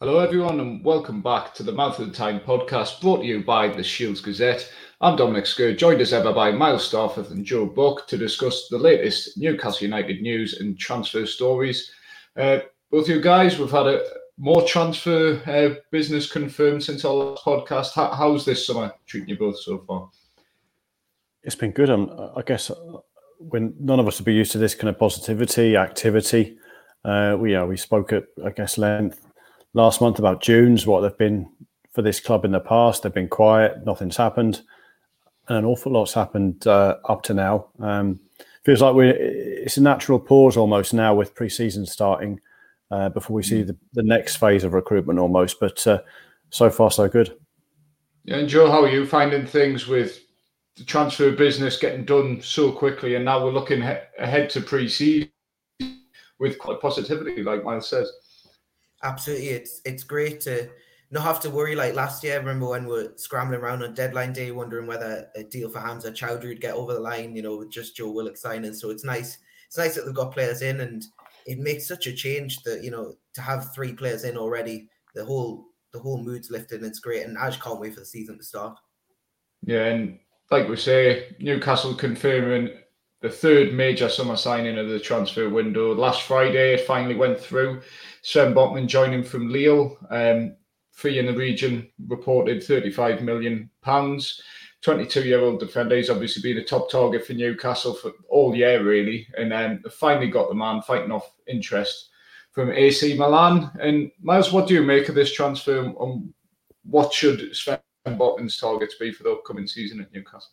Hello, everyone, and welcome back to the Mouth of the Tyne podcast, brought to you by the Shields Gazette. I'm Dominic Skur, joined as ever by Miles Starforth and Joe Buck to discuss the latest Newcastle United news and transfer stories. Both you guys, we've had more transfer business confirmed since our last podcast. How's this summer treating you both so far? It's been good. I guess when none of us would be used to this kind of positivity, activity. We spoke at, length last month about June's, what they've been for this club in the past. They've been quiet, nothing's happened, and an awful lot's happened up to now. Feels like it's a natural pause almost now with pre-season starting before we see the next phase of recruitment almost. But so far, so good. Yeah, and Joe, how are you finding things with the transfer business getting done so quickly, and now we're looking ahead to pre-season with quite positivity, like Miles says? Absolutely, it's great to not have to worry like last year. I remember when we were scrambling around on deadline day, wondering whether a deal for Hamza Chowdhury would get over the line, with just Joe Willock signing. So it's nice. It's nice that they've got players in, and it makes such a change that to have 3 players in already, the whole mood's lifted, and it's great. And I just can't wait for the season to start. Yeah, and like we say, Newcastle confirming the third major summer signing of the transfer window. Last Friday, it finally went through. Sven Botman joining from Lille. Fee in the region reported £35 million. 22-year-old defender. He's obviously been a top target for Newcastle for all year, really. And they finally got the man fighting off interest from AC Milan. And Miles, what do you make of this transfer? And what should Sven Botman's targets be for the upcoming season at Newcastle?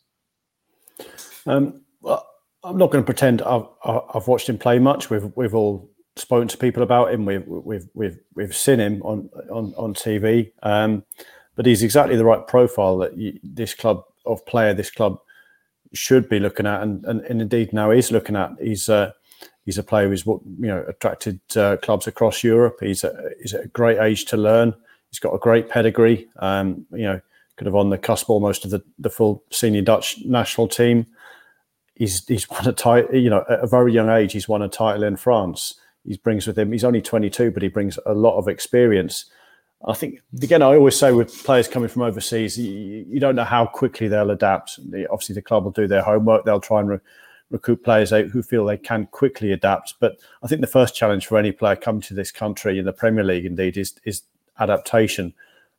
Well, I'm not going to pretend I've watched him play much. We've all spoken to people about him. We've seen him on TV. But he's exactly the right profile that this club should be looking at, and indeed now is looking at. He's a player who's attracted clubs across Europe. He's at a great age to learn. He's got a great pedigree. Could have on the cusp almost of the full senior Dutch national team. He's won a title, at a very young age. He's won a title in France. He brings with him. He's only 22, but he brings a lot of experience. I think, again, I always say with players coming from overseas, you don't know how quickly they'll adapt. Obviously, the club will do their homework. They'll try and recruit players out who feel they can quickly adapt. But I think the first challenge for any player coming to this country in the Premier League, indeed, is adaptation.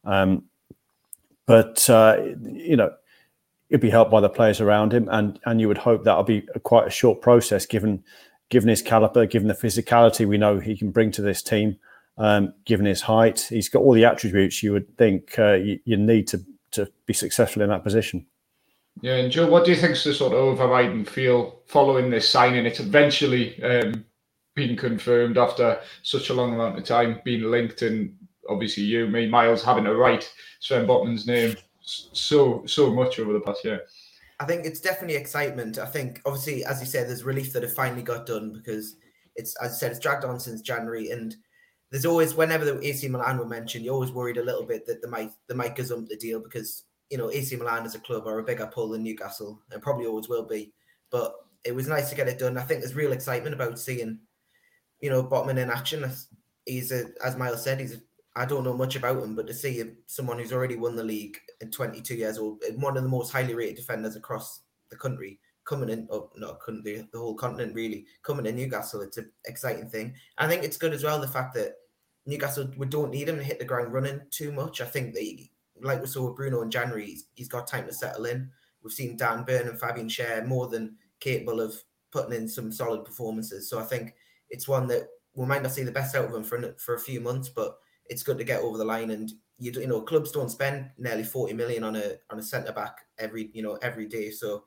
He'd be helped by the players around him, and you would hope that'll be quite a short process, given his caliber, given the physicality we know he can bring to this team, given his height. He's got all the attributes you would think you need to be successful in that position. Yeah, and Joe, what do you think is the sort of overriding feel following this signing? It's eventually been confirmed after such a long amount of time being linked, and obviously you, me, Miles, having to write Sven Botman's name so much over the past year. I think it's definitely excitement. I think, obviously, as you said, there's relief that it finally got done, because it's, as I said, it's dragged on since January, and there's always, whenever the AC Milan were mentioned, you're always worried a little bit that they might gazump the deal, because AC Milan as a club are a bigger pull than Newcastle, and probably always will be. But it was nice to get it done. I think there's real excitement about seeing, Botman in action. He's as Miles said, I don't know much about him, but to see someone who's already won the league at 22 years old, one of the most highly rated defenders across the country, coming in, the whole continent really, coming to Newcastle, it's an exciting thing. I think it's good as well, the fact that Newcastle, we don't need him to hit the ground running too much. I think that, like we saw with Bruno in January, he's got time to settle in. We've seen Dan Burn and Fabian Schär more than capable of putting in some solid performances. So I think it's one that we might not see the best out of him for a few months, but it's good to get over the line. And clubs don't spend nearly 40 million on a centre back every day. So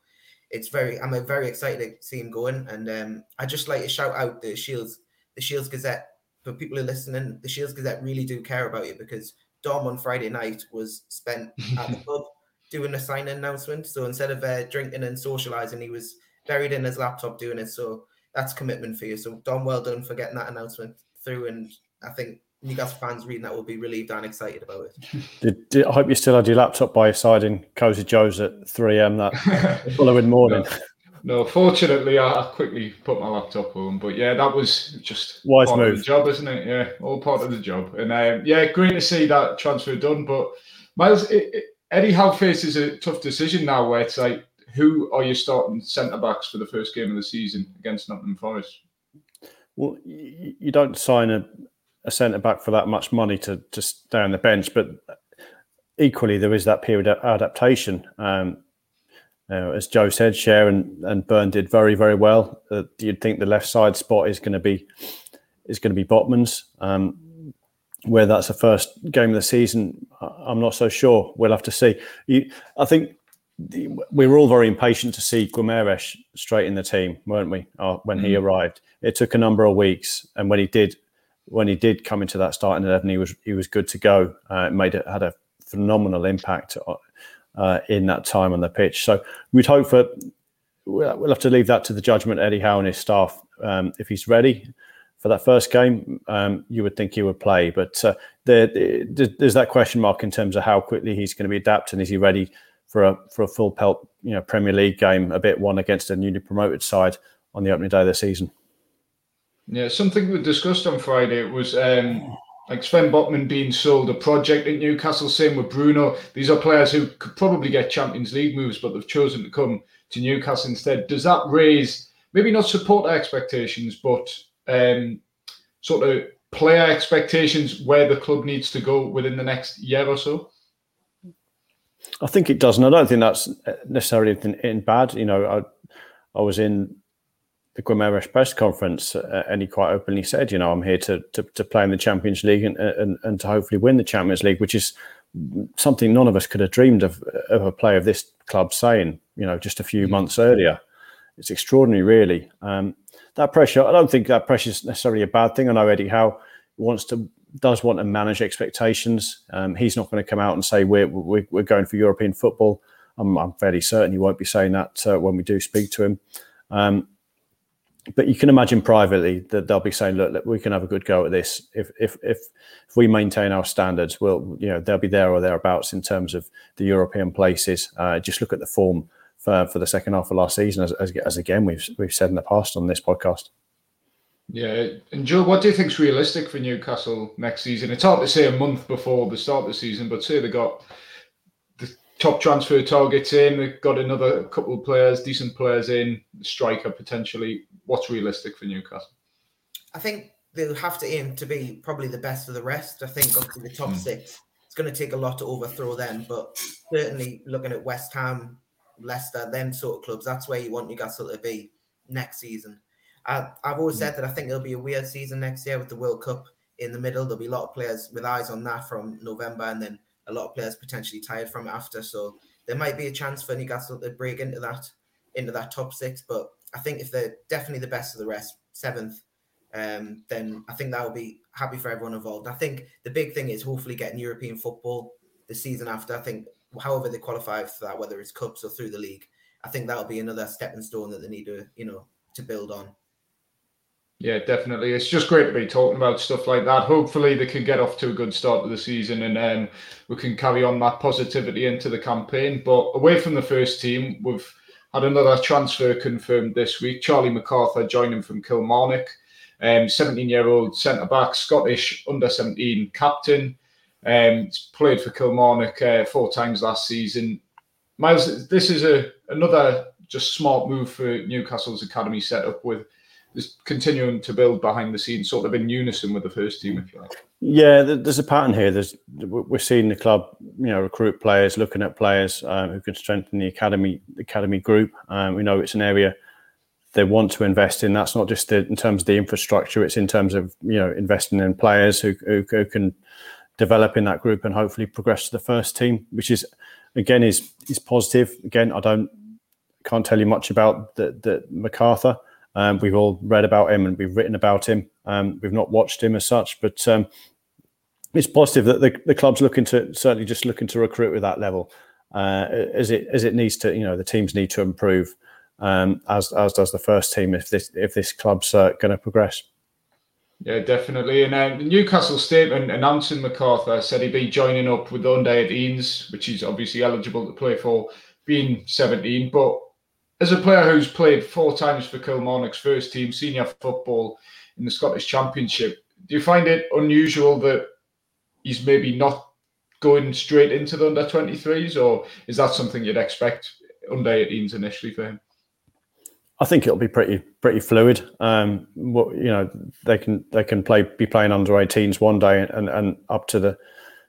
I'm very excited to see him going. And I just like to shout out the Shields Gazette. For people who are listening, the Shields Gazette really do care about you, because Dom on Friday night was spent at the pub doing a sign-in announcement. So instead of drinking and socialising, he was buried in his laptop doing it. So that's commitment for you. So Dom, well done for getting that announcement through. And I think Newcastle fans reading that will be relieved and excited about it. I hope you still had your laptop by your side in Cozy Joe's at 3 a.m. that following morning. No, fortunately, I quickly put my laptop home. But yeah, that was just Wise part move. of the job, isn't it? Yeah, all part of the job. And yeah, great to see that transfer done. But Miles, Eddie Howe faces a tough decision now where it's like, who are you starting centre-backs for the first game of the season against Nottingham Forest? Well, you don't sign a centre-back for that much money to stay on the bench, but equally there is that period of adaptation. As Joe said, Cher and Byrne did very, very well. You'd think the left side spot is going to be Botman's. Where that's the first game of the season, I'm not so sure. We'll have to see. I think we were all very impatient to see Guimaraes straight in the team, weren't we? When he arrived, it took a number of weeks, and when he did come into that starting 11, he was good to go. Had a phenomenal impact in that time on the pitch. So we'd hope we'll have to leave that to the judgment of Eddie Howe and his staff. If he's ready for that first game, you would think he would play. But there's that question mark in terms of how quickly he's going to be adapted. Is he ready for a full pelt, Premier League game, a bit one against a newly promoted side on the opening day of the season? Yeah, something we discussed on Friday. It was like Sven Botman being sold a project at Newcastle, same with Bruno. These are players who could probably get Champions League moves, but they've chosen to come to Newcastle instead. Does that raise, maybe not supporter expectations, but sort of player expectations where the club needs to go within the next year or so? I think it does, and I don't think that's necessarily in bad. I was in the Guimaraes press conference, and he quite openly said, I'm here to play in the Champions League and to hopefully win the Champions League, which is something none of us could have dreamed of a player of this club saying, just a few months earlier. It's extraordinary, really. That pressure, I don't think that pressure is necessarily a bad thing. I know Eddie Howe does want to manage expectations. He's not going to come out and say we're going for European football. I'm fairly certain he won't be saying that when we do speak to him. But you can imagine privately that they'll be saying, look, we can have a good go at this. If we maintain our standards, they'll be there or thereabouts in terms of the European places. Just look at the form for the second half of last season, as again we've said in the past on this podcast. Yeah, and Joe, what do you think is realistic for Newcastle next season? It's hard to say a month before the start of the season, but say they got the top transfer targets in, they've got another couple of players, decent players in, striker potentially. What's realistic for Newcastle? I think they'll have to aim to be probably the best of the rest. I think up to the top six, it's going to take a lot to overthrow them, but certainly looking at West Ham, Leicester, them sort of clubs, that's where you want Newcastle to be next season. I've always said that I think it'll be a weird season next year with the World Cup in the middle. There'll be a lot of players with eyes on that from November, and then a lot of players potentially tired from it after. So there might be a chance for Newcastle to break into that top six. But I think if they're definitely the best of the rest, seventh, then I think that will be happy for everyone involved. I think the big thing is hopefully getting European football the season after. I think however they qualify for that, whether it's cups or through the league, I think that'll be another stepping stone that they need to, to build on. Yeah, definitely. It's just great to be talking about stuff like that. Hopefully they can get off to a good start to the season and we can carry on that positivity into the campaign. But away from the first team, we've had another transfer confirmed this week. Charlie MacArthur joining from Kilmarnock. 17-year-old centre-back, Scottish under-17 captain. He's played for Kilmarnock 4 times last season. Miles, this is another just smart move for Newcastle's academy setup with just continuing to build behind the scenes, sort of in unison with the first team, if you like. Yeah, there's a pattern here. We're seeing the club, recruit players, looking at players who can strengthen the academy group. We know it's an area they want to invest in. That's not just in terms of the infrastructure; it's in terms of investing in players who can develop in that group and hopefully progress to the first team, which is again is positive. Again, can't tell you much about the MacArthur. We've all read about him and we've written about him. We've not watched him as such, but it's positive that the club's looking to recruit with that level, as it needs to. The teams need to improve, as does the first team if this club's going to progress. Yeah, definitely. And the Newcastle statement announcing MacArthur said he'd be joining up with the under-18s, which he's obviously eligible to play for, being 17, but as a player who's played 4 times for Kilmarnock's first team, senior football in the Scottish Championship, do you find it unusual that he's maybe not going straight into the under-23s, or is that something you'd expect under-18s initially for him? I think it'll be pretty fluid. They can be playing under-18s one day and up to the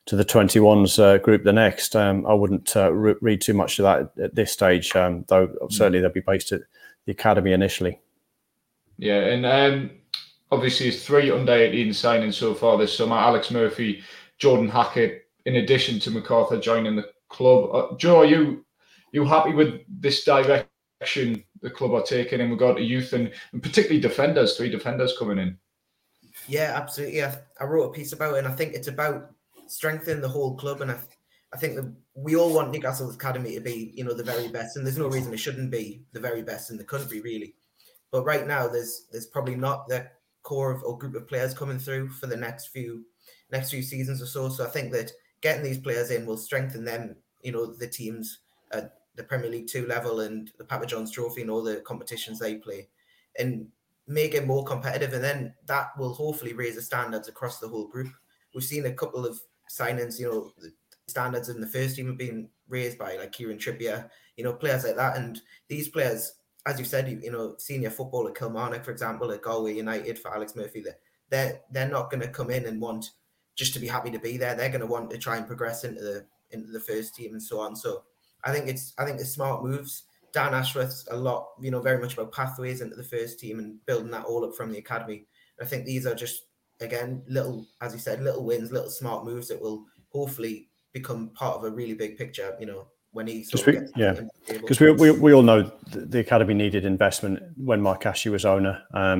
21s group the next. I wouldn't read too much of that at this stage, though certainly they'll be based at the academy initially. Yeah, and obviously it's 3 under-18 signings so far this summer. Alex Murphy, Jordan Hackett, in addition to MacArthur joining the club. Joe, are you happy with this direction the club are taking in regard to youth and particularly defenders, 3 defenders coming in? Yeah, absolutely. I wrote a piece about it, and I think it's about strengthening the whole club. And I think that we all want Newcastle's academy to be, the very best, and there's no reason it shouldn't be the very best in the country, really. But right now, there's probably not the core of or group of players coming through for the next few seasons or so. So I think that getting these players in will strengthen them, the teams at the Premier League 2 level and the Papa John's Trophy and all the competitions they play, and make it more competitive. And then that will hopefully raise the standards across the whole group. We've seen a couple of signings, the standards in the first team have been raised by like Kieran Trippier, players like that. And these players, as you said, senior football at Kilmarnock, for example, at Galway United for Alex Murphy, they're not going to come in and want just to be happy to be there. They're going to want to try and progress into the first team and so on. So I think it's smart moves. Dan Ashworth's a lot, very much about pathways into the first team and building that all up from the academy. I think these are just, again, little, as you said, little wins, little smart moves that will hopefully become part of a really big picture, when he sort of gets because we all know the academy needed investment when Mike Ashley was owner.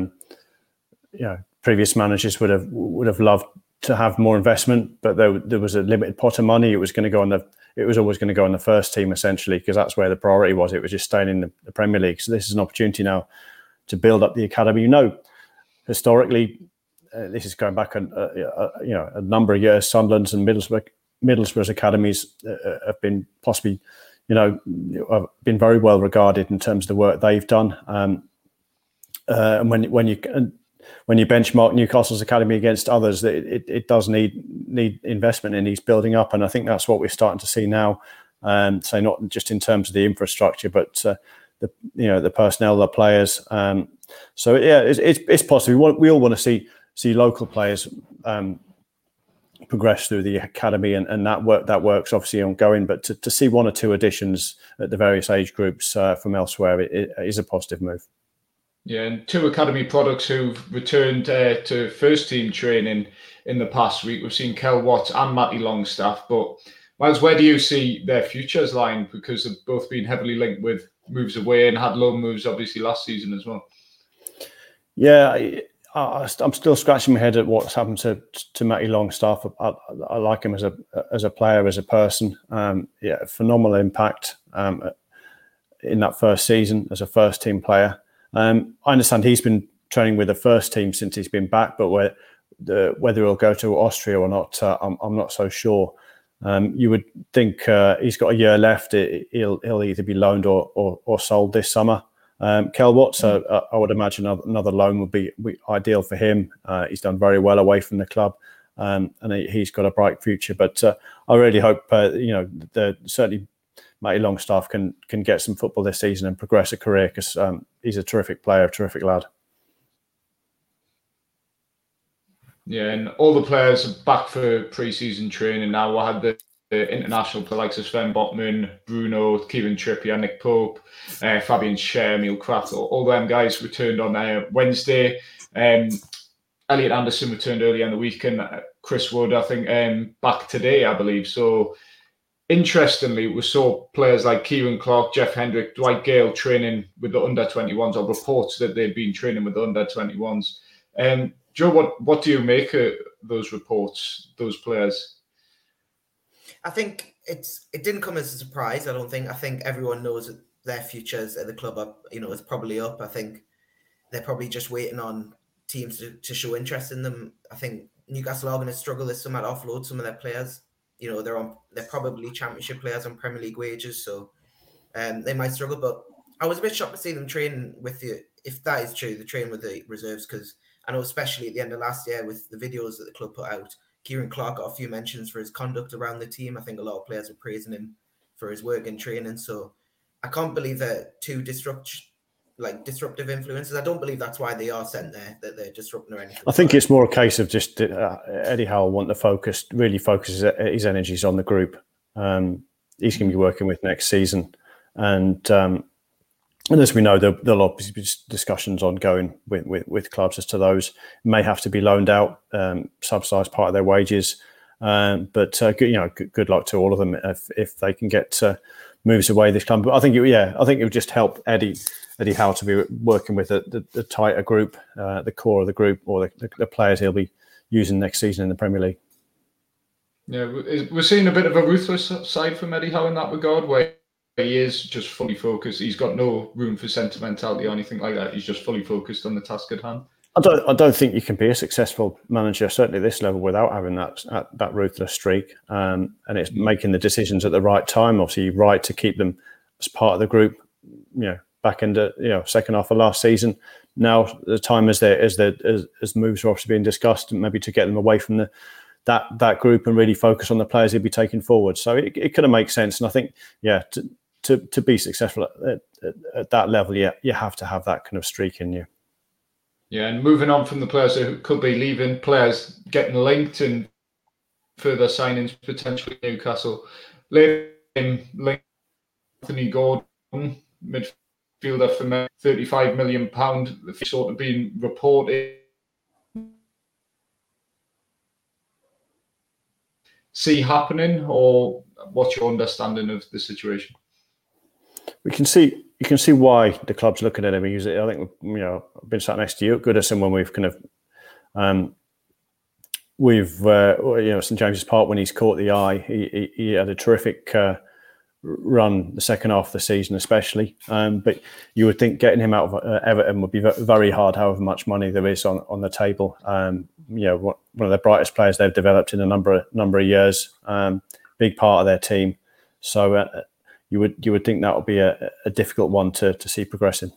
Previous managers would have loved to have more investment, but there was a limited pot of money. It was always going to go on the first team essentially, because that's where the priority was. It was just staying in the Premier League. So this is an opportunity now to build up the academy. Historically, this is going back a number of years. Sunderland's and Middlesbrough's academies have been possibly, been very well regarded in terms of the work they've done. And when you benchmark Newcastle's academy against others, it does need investment in these building up, and I think that's what we're starting to see now. So not just in terms of the infrastructure, but the personnel, the players. So yeah, it's possible. We all want to see local players progress through the academy, and that works obviously ongoing. But to see 1 or 2 additions at the various age groups from elsewhere, it is a positive move. Yeah, and 2 academy products who've returned to first team training in the past week. We've seen Kel Watts and Matty Longstaff. But Miles, where do you see their futures lying? Because they've both been heavily linked with moves away and had loan moves obviously last season as well. Yeah, I'm still scratching my head at what's happened to Matty Longstaff. I like him as a player, as a person. Phenomenal impact in that first season as a first team player. I understand he's been training with the first team since he's been back, but whether he'll go to Austria or not, I'm not so sure. You would think he's got a year left. He'll either be loaned or sold this summer. Kel Watts, I would imagine another loan would be ideal for him. He's done very well away from the club, and he's got a bright future. But I really hope certainly Matty Longstaff can get some football this season and progress a career, because he's a terrific player, a terrific lad. Yeah, and all the players are back for pre-season training now. I had the international players like Sven Botman, Bruno, Kieran Trippier, Nick Pope, Fabian Schär, Emil Kraft. All them guys returned on Wednesday. Elliot Anderson returned earlier in the week, and Chris Wood, I think, back today, I believe. So, interestingly, we saw players like Kieran Clark, Jeff Hendrick, Dwight Gale training with the under-21s, or reports that they'd been training with the under-21s. Joe, what do you make of those reports, those players? I think it didn't come as a surprise. I think everyone knows that their futures at the club is probably up. I think they're probably just waiting on teams to show interest in them. I think Newcastle are going to struggle this summer to offload some of their players. They're probably Championship players on Premier League wages, so they might struggle. But I was a bit shocked to see them train with if that is true, the train with the reserves, because I know especially at the end of last year with the videos that the club put out, Kieran Clark got a few mentions for his conduct around the team. I think a lot of players were praising him for his work in training. So I can't believe they're two disruptive influences. I don't believe that's why they are sent there, that they're disrupting or anything. I think it's more a case of just Eddie Howe want to really focus his energies on the group. He's going to be working with next season. And as we know, there'll obviously be discussions ongoing with clubs as to those may have to be loaned out, subsidised part of their wages. But good luck to all of them if they can get moves away this club. But I think it would just help Eddie Howe to be working with the tighter group, the core of the group, or the players he'll be using next season in the Premier League. Yeah, we're seeing a bit of a ruthless side from Eddie Howe in that regard, where he is just fully focused. He's got no room for sentimentality or anything like that. He's just fully focused on the task at hand. I don't think you can be a successful manager, certainly at this level, without having that ruthless streak. And it's making the decisions at the right time. Obviously, right to keep them as part of the group. Back into second half of last season. Now the time as moves are obviously being discussed, and maybe to get them away from that group and really focus on the players he'll be taking forward. So it kind of makes sense. And I think to be successful at that level, you have to have that kind of streak in you. Yeah, and moving on from the players who could be leaving, players getting linked and further signings potentially Newcastle. Later linked Anthony Gordon, midfielder for £35 million. The sort of being reported. See happening, or what's your understanding of the situation? You can see why the club's looking at him. I think I've been sat next to you at Goodison when we've kind of St James's Park, when he's caught the eye. He had a terrific run the second half of the season, especially. But you would think getting him out of Everton would be very hard, however much money there is on the table. One of the brightest players they've developed in a number of years. Big part of their team. So you would think that would be a difficult one to see progressing.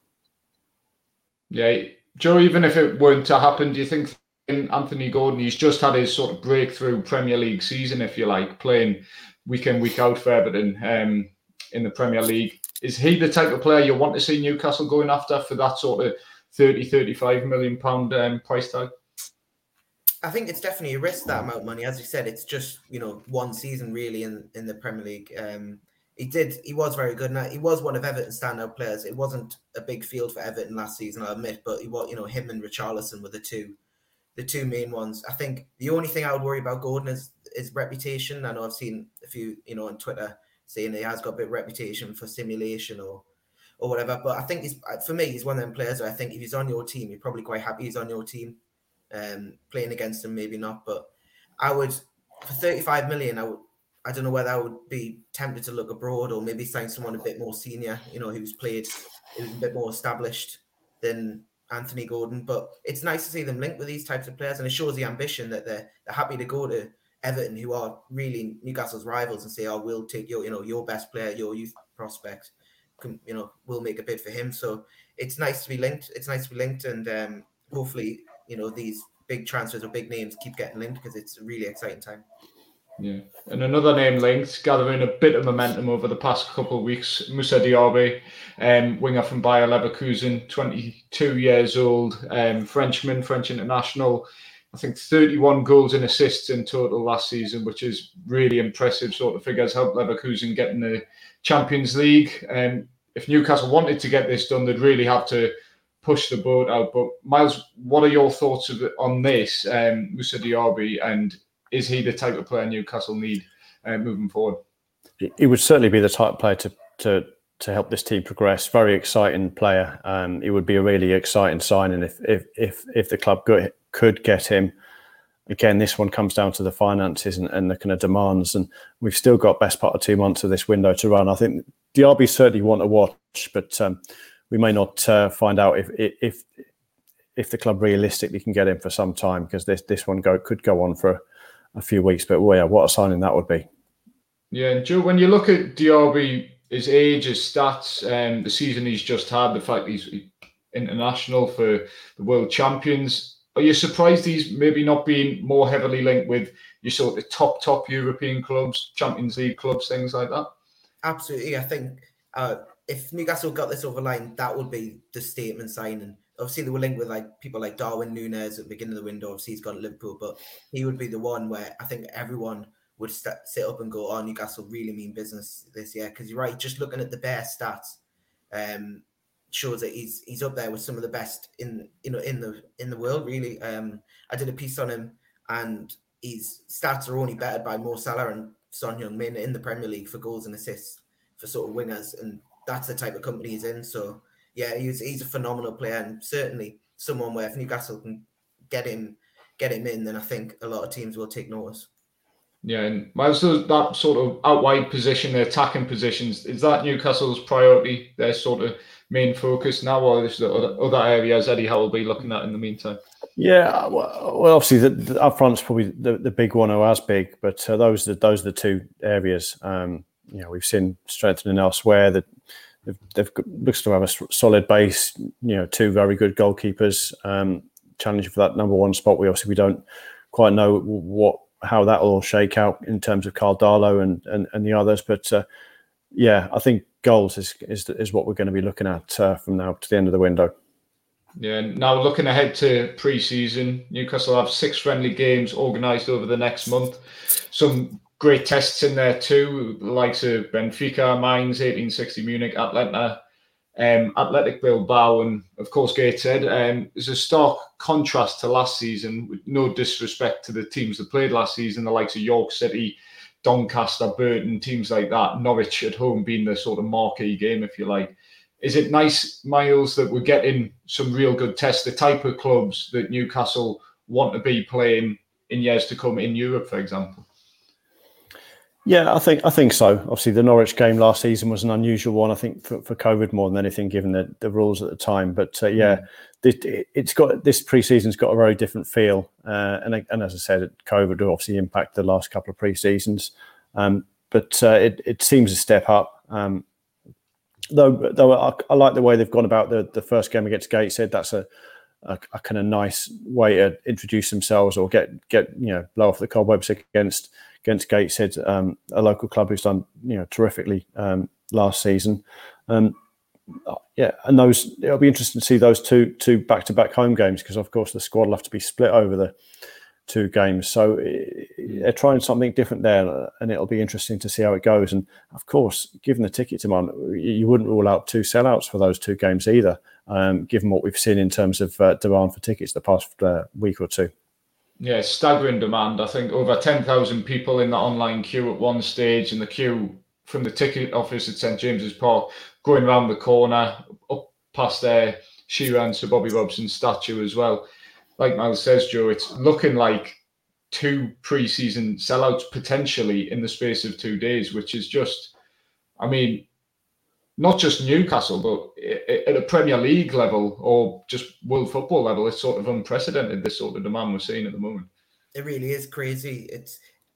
Yeah, Joe. Even if it weren't to happen, do you think Anthony Gordon? He's just had his sort of breakthrough Premier League season, if you like, playing week in, week out for Everton in the Premier League. Is he the type of player you want to see Newcastle going after for that sort of £30-35 million price tag? I think it's definitely a risk, that amount of money. As you said, it's just one season really in the Premier League. He was very good. Now, he was one of Everton's standout players. It wasn't a big field for Everton last season, I admit, but he was, him and Richarlison were the two main ones. I think the only thing I would worry about Gordon is his reputation. I know I've seen a few, on Twitter saying he has got a bit of reputation for simulation or whatever. But I think for me, he's one of them players where I think if he's on your team, you're probably quite happy he's on your team. Playing against him, maybe not. But I would, for 35 million, I don't know whether I would be tempted to look abroad or maybe sign someone a bit more senior, who's a bit more established than Anthony Gordon. But it's nice to see them linked with these types of players, and it shows the ambition that they're happy to go to Everton, who are really Newcastle's rivals, and say, "Oh, we'll take your best player, your youth prospect. We'll make a bid for him." So it's nice to be linked. And hopefully, these big transfers or big names keep getting linked, because it's a really exciting time. Yeah, and another name linked, gathering a bit of momentum over the past couple of weeks, Moussa Diaby, winger from Bayer Leverkusen, 22 years old, French international. I think 31 goals and assists in total last season, which is really impressive sort of figures. Helped Leverkusen get in the Champions League. If Newcastle wanted to get this done, they'd really have to push the boat out. But Miles, what are your thoughts on this, Moussa Diaby, and is he the type of player Newcastle need moving forward? He would certainly be the type of player to help this team progress. Very exciting player. It would be a really exciting signing if the club could get him. Again, this one comes down to the finances and the kind of demands, and we've still got best part of 2 months of this window to run. I think Diaby certainly want to watch, but we may not find out if the club realistically can get him for some time, because this one could go on for a few weeks. But what a signing that would be. Yeah, and Joe, when you look at Diaby, his age, his stats, the season he's just had, the fact he's international for the World Champions. Are you surprised he's maybe not been more heavily linked with your sort of top European clubs, Champions League clubs, things like that? Absolutely. I think if Newcastle got this over the line, that would be the statement signing. Obviously, they were linked with like people like Darwin Núñez at the beginning of the window. Obviously, he's gone to Liverpool, but he would be the one where I think everyone would sit up and go, "Oh, Newcastle really mean business this year." Because you're right, just looking at the bare stats, shows that he's up there with some of the best in the world. Really, I did a piece on him, and his stats are only bettered by Mo Salah and Son Heung-min in the Premier League for goals and assists for sort of wingers, and that's the type of company he's in. So yeah, he's a phenomenal player, and certainly someone where if Newcastle can get him in, then I think a lot of teams will take notice. Yeah, and Miles, that sort of out wide position, the attacking positions, is that Newcastle's priority, their sort of main focus now, or is there other areas Eddie Howe will be looking at in the meantime? Yeah, well, obviously the up front's probably the big one, or as big, but those are the two areas. We've seen strengthening elsewhere. That they've looks to have a solid base. Two very good goalkeepers challenging for that number one spot. We don't quite know how that will all shake out in terms of Karl Darlow and the others, but I think goals is what we're going to be looking at from now to the end of the window. Yeah, now looking ahead to pre-season, Newcastle have 6 friendly games organised over the next month. Some great tests in there too, the likes of Benfica, Mainz, 1860 Munich, Atlanta, Athletic Bilbao, and of course Gateshead. There's a stark contrast to last season, with no disrespect to the teams that played last season, the likes of York City, Doncaster, Burton, teams like that. Norwich at home being the sort of marquee game, if you like. Is it nice, Miles, that we're getting some real good tests, the type of clubs that Newcastle want to be playing in years to come in Europe, for example? Yeah, I think so. Obviously, the Norwich game last season was an unusual one, I think, for COVID more than anything, given the rules at the time. But it's got this pre-season's got a very different feel, and as I said, COVID will obviously impact the last couple of pre-seasons, but it seems a step up. Though I like the way they've gone about the first game against Gateshead. That's a kind of nice way to introduce themselves or get blow off the cobwebs against Gateshead, a local club who's done terrifically last season. And those, it'll be interesting to see those two back-to-back home games, because of course the squad will have to be split over the 2 games. So they're trying something different there, and it'll be interesting to see how it goes. And of course, given the ticket demand, you wouldn't rule out 2 sellouts for those 2 games either, given what we've seen in terms of demand for tickets the past week or 2. Yeah, staggering demand. I think over 10,000 people in the online queue at one stage, and the queue from the ticket office at St James's Park going around the corner, up past Shearer and Sir Bobby Robson's statue as well. Like Miles says, Joe, it's looking like 2 pre-season sellouts potentially in the space of 2 days, which is just, I mean, not just Newcastle, but at a Premier League level or just world football level, it's sort of unprecedented, this sort of demand we're seeing at the moment. It really is crazy. It's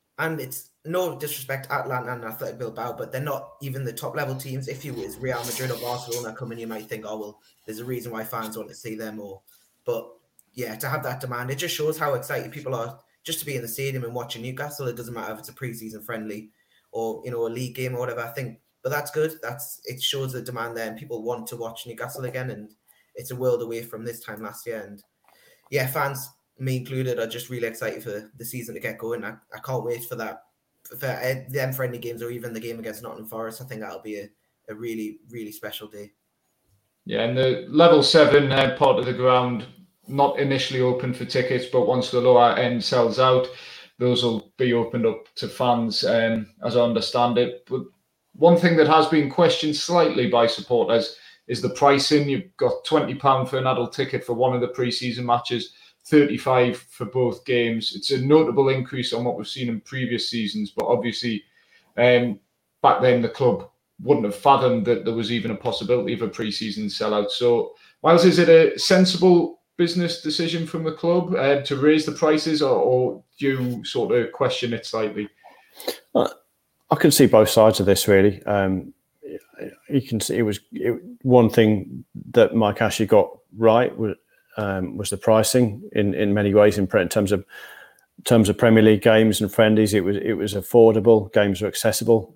no disrespect to Atlanta and Athletic Bilbao, but they're not even the top level teams. If you was Real Madrid or Barcelona coming, you might think, oh, well, there's a reason why fans want to see them more. But yeah, to have that demand, it just shows how excited people are just to be in the stadium and watching Newcastle. It doesn't matter if it's a pre-season friendly or a league game or whatever. I think, but that's good. It shows the demand there, and people want to watch Newcastle again. And it's a world away from this time last year. And yeah, fans, me included, are just really excited for the season to get going. I can't wait for that, for them friendly games, or even the game against Nottingham Forest. I think that'll be a really, really special day. Yeah, and the level 7 part of the ground, not initially open for tickets, but once the lower end sells out, those will be opened up to fans, as I understand it. But one thing that has been questioned slightly by supporters is the pricing. You've got £20 for an adult ticket for one of the pre-season matches, $35 for both games. It's a notable increase on what we've seen in previous seasons, but obviously back then the club wouldn't have fathomed that there was even a possibility of a pre-season sellout. So, Miles, is it a sensible business decision from the club to raise the prices, or do you sort of question it slightly? I can see both sides of this, really. you can see one thing that Mike Ashley got right was the pricing in many ways in terms of Premier League games and friendlies. It was affordable. Games were accessible.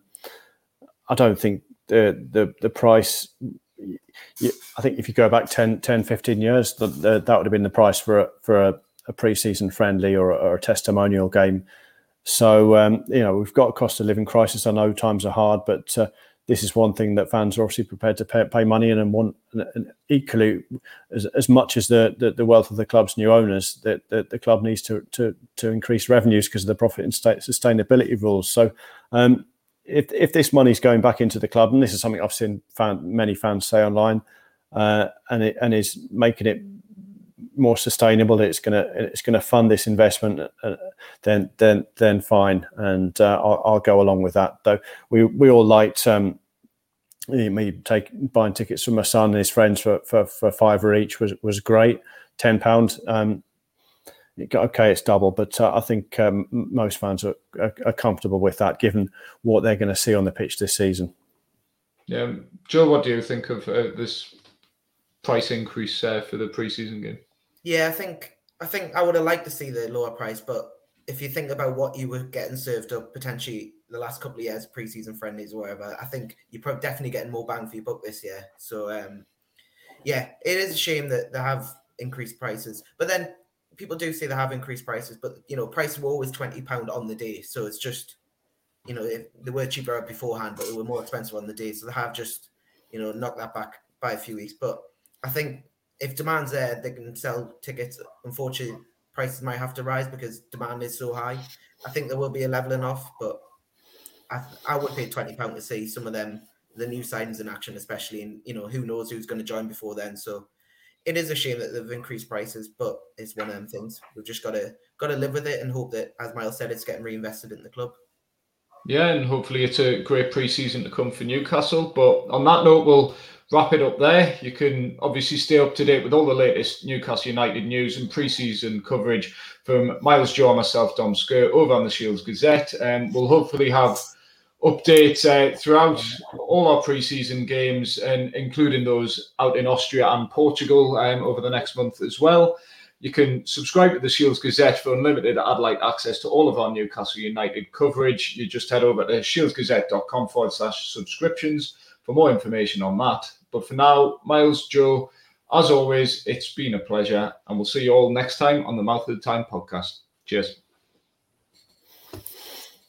I don't think the price. I think if you go back 10, 15 years, that would have been the price for a pre-season friendly or a testimonial game. So we've got a cost of living crisis. I know times are hard, but this is one thing that fans are obviously prepared to pay money in and want. And equally, as much as the wealth of the club's new owners, that the club needs to increase revenues because of the profit and sustainability rules. So. If this money's going back into the club, and this is something I've seen many fans say online, and is making it more sustainable, it's gonna fund this investment, then fine, and I'll go along with that. Though we all liked me buying tickets from my son and his friends for £5 each was great. £10. Okay, it's double, but I think most fans are comfortable with that, given what they're going to see on the pitch this season. Yeah, Joe, what do you think of this price increase for the pre-season game? Yeah, I think I would have liked to see the lower price, but if you think about what you were getting served up potentially the last couple of years, pre-season friendlies or whatever, I think you're definitely getting more bang for your buck this year. So it is a shame that they have increased prices, but then. People do say they have increased prices, but prices were always £20 on the day. So it's just, they were cheaper beforehand, but they were more expensive on the day. So they have just, knocked that back by a few weeks. But I think if demand's there, they can sell tickets. Unfortunately, prices might have to rise because demand is so high. I think there will be a leveling off, but I would pay £20 to see some of them, the new signings in action, especially, and who knows who's going to join before then. So. It is a shame that they've increased prices, but it's one of them things. We've just got to live with it and hope that, as Miles said, it's getting reinvested in the club. Yeah, and hopefully it's a great pre-season to come for Newcastle. But on that note, we'll wrap it up there. You can obviously stay up to date with all the latest Newcastle United news and pre-season coverage from Miles, Joe, and myself, Dom Sker, over on the Shields Gazette. And we'll hopefully have updates throughout all our pre-season games, and including those out in Austria and Portugal over the next month as well. You can subscribe to the Shields Gazette for unlimited ad-light access to all of our Newcastle United coverage. You just head over to shieldsgazette.com/subscriptions for more information on that. But for now, Miles, Joe, as always, it's been a pleasure, and we'll see you all next time on the Mouth of the Time podcast. Cheers.